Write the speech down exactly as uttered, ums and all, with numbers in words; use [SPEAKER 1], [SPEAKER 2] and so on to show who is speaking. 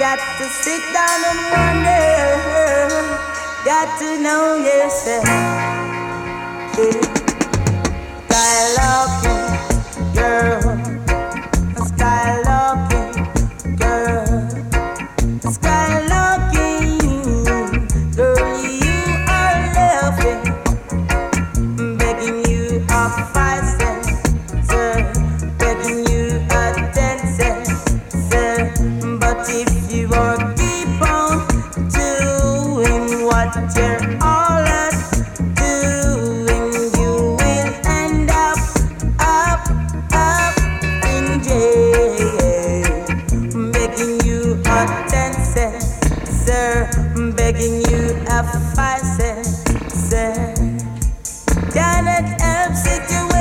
[SPEAKER 1] got to sit down and wonder. Got to know yourself. Yeah.